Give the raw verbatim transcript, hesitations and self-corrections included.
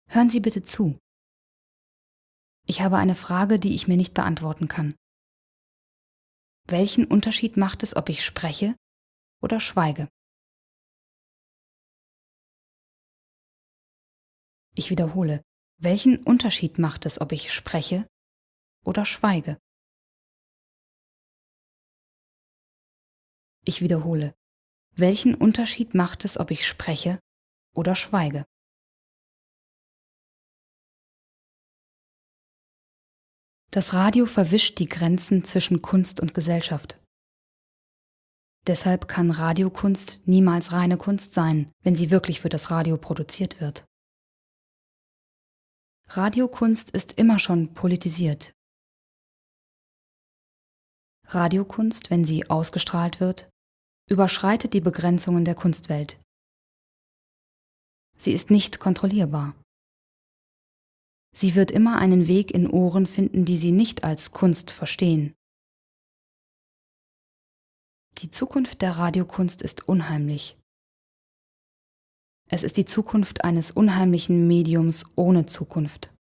Hören Sie bitte zu. Ich habe eine Frage, die ich mir nicht beantworten kann. Welchen Unterschied macht es, ob ich spreche oder schweige? Ich wiederhole. Welchen Unterschied macht es, ob ich spreche oder schweige? Ich wiederhole. Welchen Unterschied macht es, ob ich spreche oder schweige? Das Radio verwischt die Grenzen zwischen Kunst und Gesellschaft. Deshalb kann Radiokunst niemals reine Kunst sein, wenn sie wirklich für das Radio produziert wird. Radiokunst ist immer schon politisiert. Radiokunst, wenn sie ausgestrahlt wird, überschreitet die Begrenzungen der Kunstwelt. Sie ist nicht kontrollierbar. Sie wird immer einen Weg in Ohren finden, die sie nicht als Kunst verstehen. Die Zukunft der Radiokunst ist unheimlich. Es ist die Zukunft eines unheimlichen Mediums ohne Zukunft.